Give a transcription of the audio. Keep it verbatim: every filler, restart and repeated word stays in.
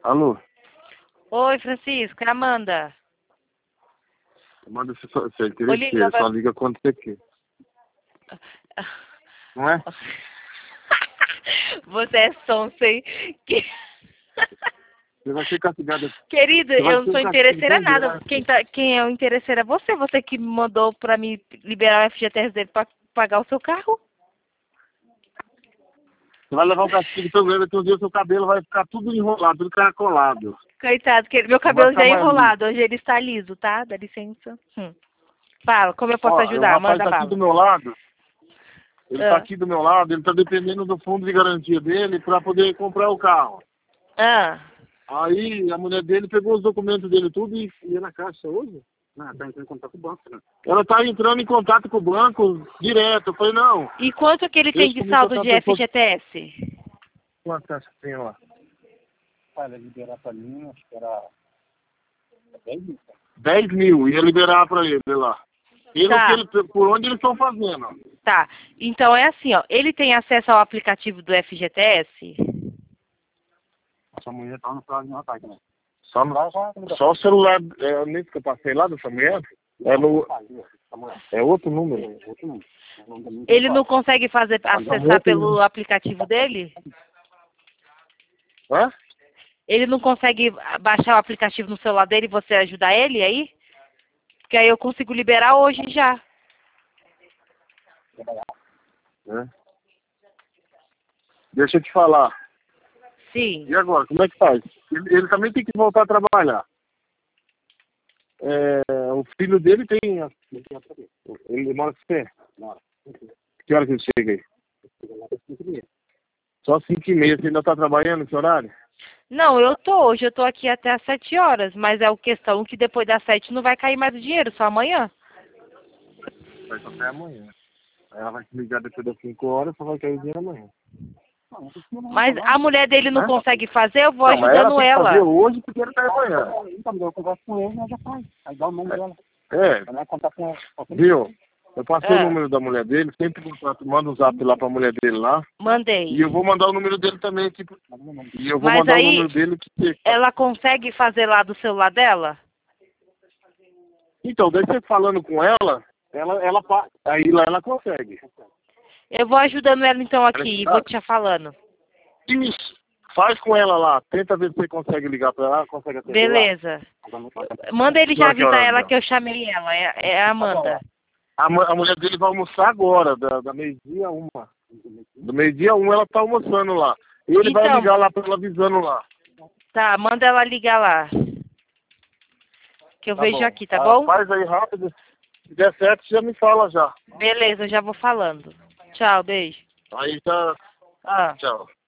Alô? Oi, Francisco, é a Amanda. Manda se você é interesseiro, Olívia, só vai... liga quando você quer. Não é? Você é sonso, hein? Que... Você vai ser castigado. Querido, Você vai eu não ser sou castigado interesseira tão nada. grande. Quem, tá, quem é o interesseiro é você. Você que me mandou pra me liberar o F G T S dele pra pagar o seu carro. Você vai levar um castigo tão grande que um dia o seu cabelo vai ficar tudo enrolado, tudo caracolado. Coitado, que meu Não vai cabelo já ficar é mais liso. enrolado. Hoje ele está liso, tá? Dá licença. Hum. Fala, como eu posso Ó, o ajudar? rapaz Manda tá aqui do bala. meu lado. Ele tá Ah. aqui do meu lado, ele tá dependendo do fundo de garantia dele pra poder comprar o carro. Ah. Aí a mulher dele pegou os documentos dele tudo e ia na caixa hoje. Ah, tá entrando em contato com o banco, né? Ela tá entrando em contato com o banco direto. Eu falei, não. E quanto que ele tem de saldo de F G T S? Quanto taxa tem lá? Olha, liberar pra mim, acho que era dez mil. dez mil, ia liberar pra ele lá. Pelo Tá. que ele, por onde eles estão fazendo. Tá. Então é assim, ó. Ele tem acesso ao aplicativo do F G T S? Essa mulher tá no prazo de um ataque, né? Só, no, só o celular, é o nível que eu passei lá dessa mulher, é, no, é outro número. Ele não consegue fazer, acessar pelo aplicativo dele? Hã? Ele não consegue baixar o aplicativo no celular dele e você ajudar ele aí? Porque aí eu consigo liberar hoje já. É. Deixa eu te falar. Sim. E agora, como é que faz? Ele, ele também tem que voltar a trabalhar. É, o filho dele tem... Ele mora com você? Que hora que ele chega aí? Só cinco e meia. Você ainda tá trabalhando nesse horário? Não, eu tô. Hoje eu tô aqui até às sete horas. Mas é a questão que depois das sete não vai cair mais o dinheiro, só amanhã. Vai só até amanhã. Aí ela vai te ligar depois das cinco horas, só vai cair o dinheiro amanhã. Mas a mulher dele não Hã? consegue fazer, eu vou Não, mas ela ajudando tem que ela. fazer hoje porque ele tá amanhã. Então, eu converso com ele, né, já faz. Aí dá o nome dela. É, Ela vai contar com... viu? Eu passei É. o número da mulher dele, sempre contato, manda um zap lá pra mulher dele lá. Mandei. E eu vou mandar o número dele também aqui. E eu vou Mas mandar aí- o número dele que... Ela consegue fazer lá do celular dela? Então, daí você falando com ela, ela, ela pa- aí lá ela consegue. Eu vou ajudando ela então aqui e vou te falando. Isso. Faz com ela lá. Tenta ver se você consegue ligar pra ela, consegue atender lá. Beleza. Manda ele já Agora que avisar hora, ela então? que eu chamei ela. É, é a Amanda. A, mu- a mulher dele vai almoçar agora, da, da meio-dia a uma. Do meio-dia a uma ela tá almoçando lá. E ele vai Então- ligar lá pra ela avisando lá. Tá, manda ela ligar lá. Que eu Tá vejo bom. aqui, tá Ah, bom? Faz aí rápido. Se der certo, já me fala já. Beleza, eu já vou falando. Tchau, beijo. Aí tá. Ah. Tchau.